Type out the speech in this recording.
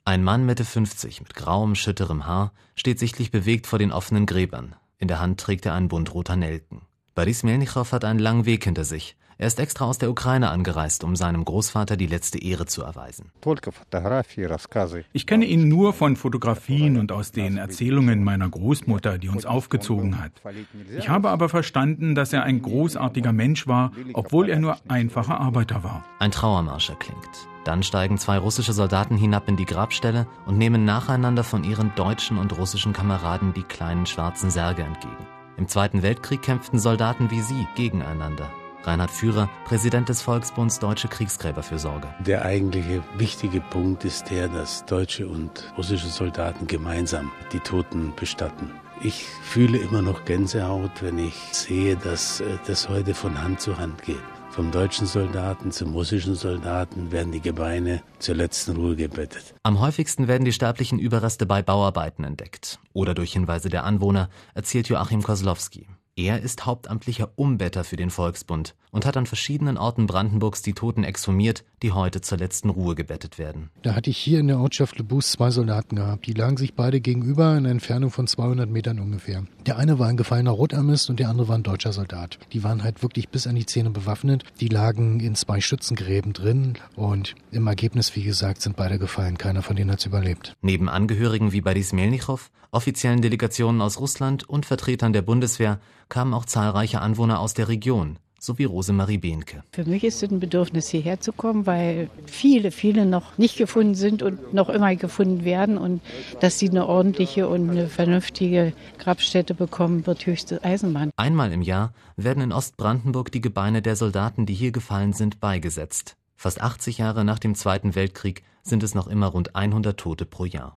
Ein Mann Mitte 50 mit grauem, schütterem Haar steht sichtlich bewegt vor den offenen Gräbern. In der Hand trägt er einen Bund roter Nelken. Boris Melnichow hat einen langen Weg hinter sich. Er ist extra aus der Ukraine angereist, um seinem Großvater die letzte Ehre zu erweisen. Ich kenne ihn nur von Fotografien und aus den Erzählungen meiner Großmutter, die uns aufgezogen hat. Ich habe aber verstanden, dass er ein großartiger Mensch war, obwohl er nur einfacher Arbeiter war. Ein Trauermarsch erklingt. Dann steigen 2 russische Soldaten hinab in die Grabstelle und nehmen nacheinander von ihren deutschen und russischen Kameraden die kleinen schwarzen Särge entgegen. Im Zweiten Weltkrieg kämpften Soldaten wie sie gegeneinander. Reinhard Führer, Präsident des Volksbunds Deutsche Kriegsgräberfürsorge. Der eigentliche wichtige Punkt ist der, dass deutsche und russische Soldaten gemeinsam die Toten bestatten. Ich fühle immer noch Gänsehaut, wenn ich sehe, dass das heute von Hand zu Hand geht. Vom deutschen Soldaten zum russischen Soldaten werden die Gebeine zur letzten Ruhe gebettet. Am häufigsten werden die sterblichen Überreste bei Bauarbeiten entdeckt oder durch Hinweise der Anwohner, erzählt Joachim Koslowski. Er ist hauptamtlicher Umbetter für den Volksbund und hat an verschiedenen Orten Brandenburgs die Toten exhumiert, die heute zur letzten Ruhe gebettet werden. Da hatte ich hier in der Ortschaft Lebus 2 Soldaten gehabt. Die lagen sich beide gegenüber in einer Entfernung von 200 Metern ungefähr. Der eine war ein gefallener Rotarmist und der andere war ein deutscher Soldat. Die waren halt wirklich bis an die Zähne bewaffnet. Die lagen in 2 Schützengräben drin und im Ergebnis, wie gesagt, sind beide gefallen. Keiner von denen hat es überlebt. Neben Angehörigen wie Boris Melnichow, offiziellen Delegationen aus Russland und Vertretern der Bundeswehr kamen auch zahlreiche Anwohner aus der Region, sowie Rosemarie Behnke. Für mich ist es ein Bedürfnis, hierher zu kommen, weil viele noch nicht gefunden sind und noch immer gefunden werden. Und dass sie eine ordentliche und eine vernünftige Grabstätte bekommen, wird höchste Eisenbahn. Einmal im Jahr werden in Ostbrandenburg die Gebeine der Soldaten, die hier gefallen sind, beigesetzt. Fast 80 Jahre nach dem Zweiten Weltkrieg sind es noch immer rund 100 Tote pro Jahr.